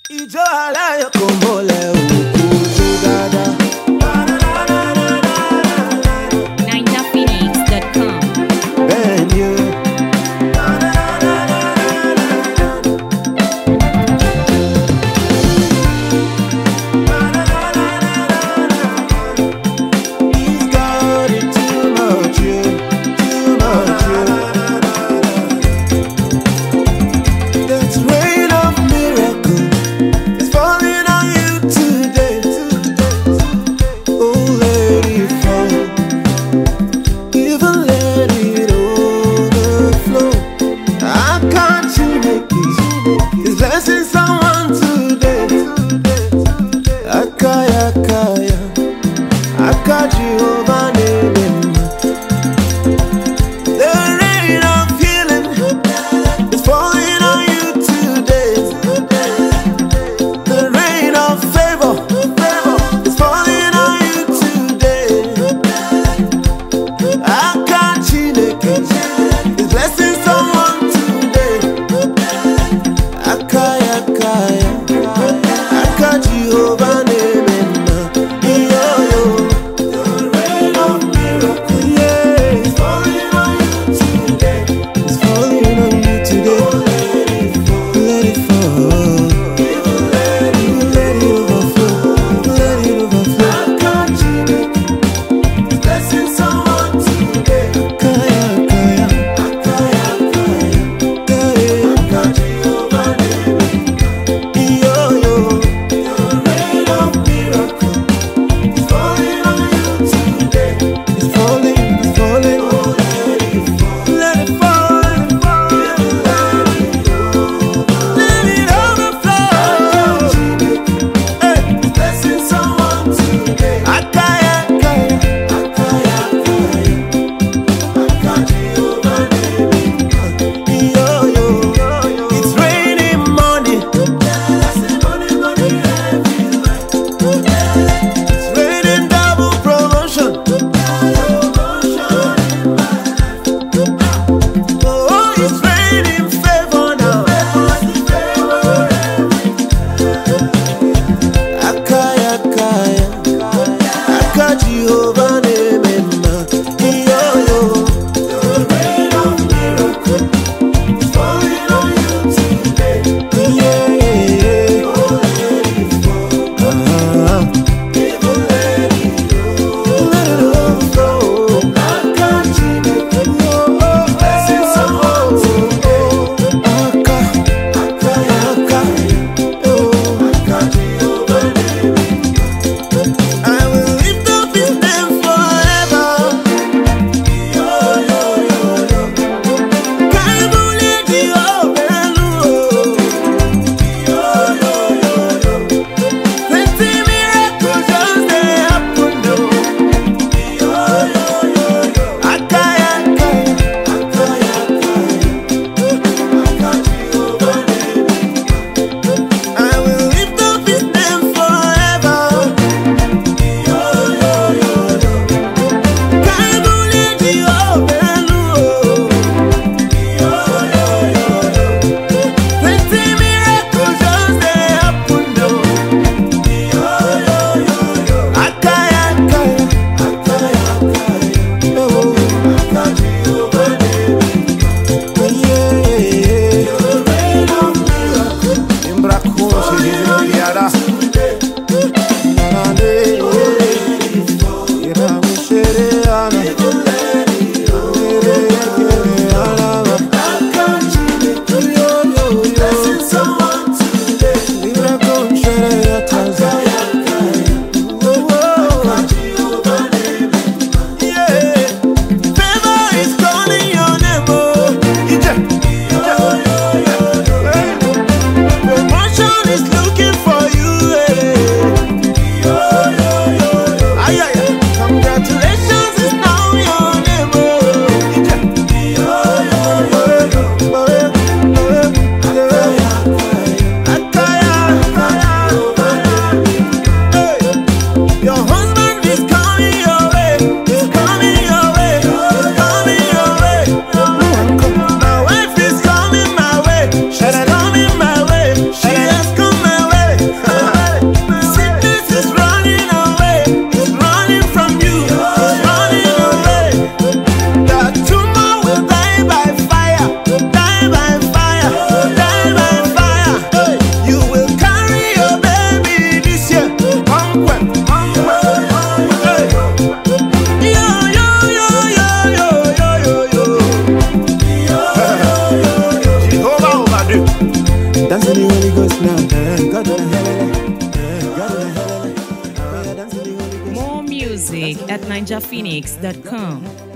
Ijo alayo komole ukuju dada. NigerPhoenix.com. Ben you. He's got it too much, you, too much, you. That rain of miracle is falling on you today. Oh, let it fall, even let it overflow. How can't you make it? It's blessing someone today. Akaya, akaya, akaji over name. The rain of healing is falling on you today. The rain of favor is falling on you today. Akaji neke is blessing someone today. Akaya, akaya, akaji over name. Yo, yo. The rain of miracle, yeah, it's falling on you today. It's falling on you today. Let it fall. Let it overflow. Let it overflow. Akaji neke is blessing someone today. Akaya, akaya, akaya, akaya, akaji over name. Yo, yo. The rain of miracle is falling on you today. It's falling, it's falling. Let it fall, let it fall. Let it overflow. Hey, blessing someone today. Akaya, akaya, akaya, akaya, akaji over name. Yo, yo, it's raining money. Money, money everywhere. It's raining double promotion. Oh, it's raining favor now. Akaya, akaya, akaji over name. Yo, yo. The rain of miracle is falling on you today. Yeah, yeah, yeah. Let it overflow. Akaji neke, blessing someone today. Akaya, akaya, akaji over name. I will lift up his name forever. Yo, yo, yo, yo. Kaibule Jehovah, yo, yo, yo, yo. Plenty miracles just dey happen, though. Yo, yo, yo, yo. Akaya, akaya, akaya, akaya, akaji over name. I will lift up his name forever. Yo, yo, yo, yo. Kaibule Jehovah, yo, yo, yo, yo. Plenty miracles just dey happen, though. Yo, yo, yo, yo. Akaya, akaya, akaya, akaya, akaji over name. Yeah, yeah, yeah. The rain of miracle Imbrakushi yada. Nane, iramushere ana. Akaji neke, yo, yo, yo. Blessing someone today. Iramushere yataza. Oh, oh. Akaji over name. Yeah. Favor is calling your name, oh. Ije. Promotion is looking for you. music at ninjaphoenix.com.